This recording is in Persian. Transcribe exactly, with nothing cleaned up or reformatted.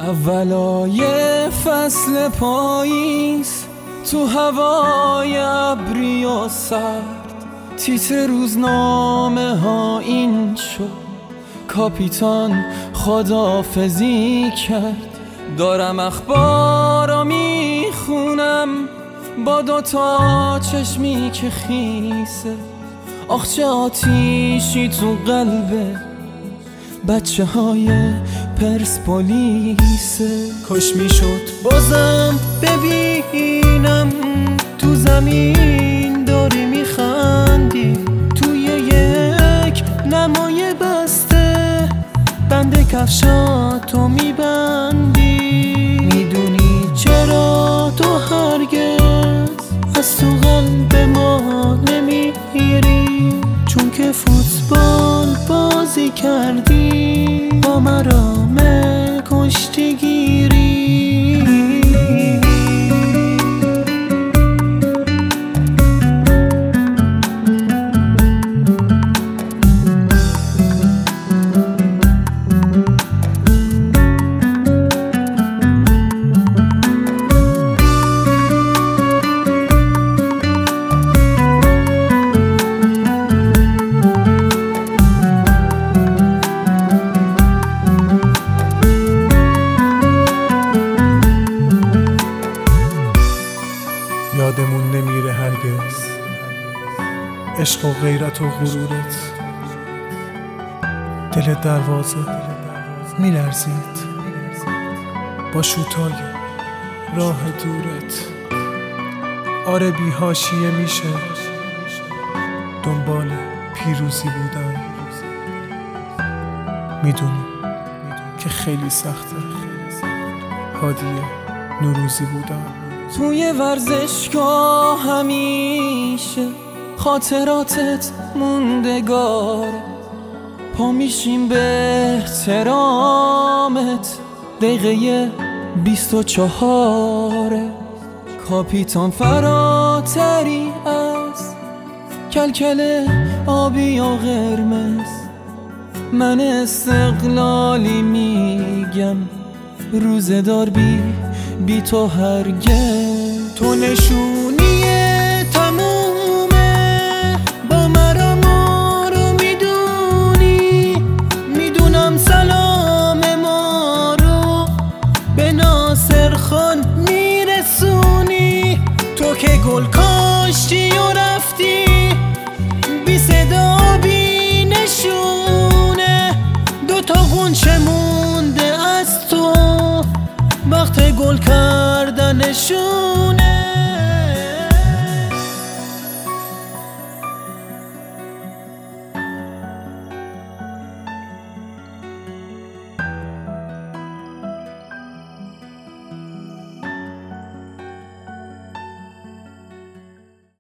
اولای فصل پاییز، تو هوای ابری و سرد، تیتر روزنامه ها این شد کاپیتان خداحافظی کرد. دارم اخبارا میخونم با دوتا چشمی که خیسه، آخ چه آتیشی تو قلبه بچه های پرسپولیسه. کاش میشد بازم ببینم تو زمین داری میخندی، توی یک نمای بسته بند کفشاتو میبندی. میدونی چرا تو هرگز از تو قلب ما نمیری؟ چون که فوتبال بازی کردی با مرام کشتیگیری. یادمون نمیره هرگز عشق و غیرت و غرورت. دل دروازه میلرزید با شوتای راه دورت. آره بی حاشیه میشه دنبال پیروزی بودن. میدونی که خیلی سخته هادیه نوروزی بودن. توی ورزشگاه همیشه خاطراتت موندگار، پا میشیم به احترامت. دقیقه بیست و چهاره کاپیتان فراتری از کلکل آبی و قرمز. من استقلالی میگم روزدار بی بی تو هرگز. تو نشونی تمومه با مرام رو میدونی. میدونم سلام ما رو به ناصر خان میرسونی. تو که گل کاشتی و رفتی بی صدا بی نشونه. دوتا غنچه مونده از تو وقت گل کردنشونه.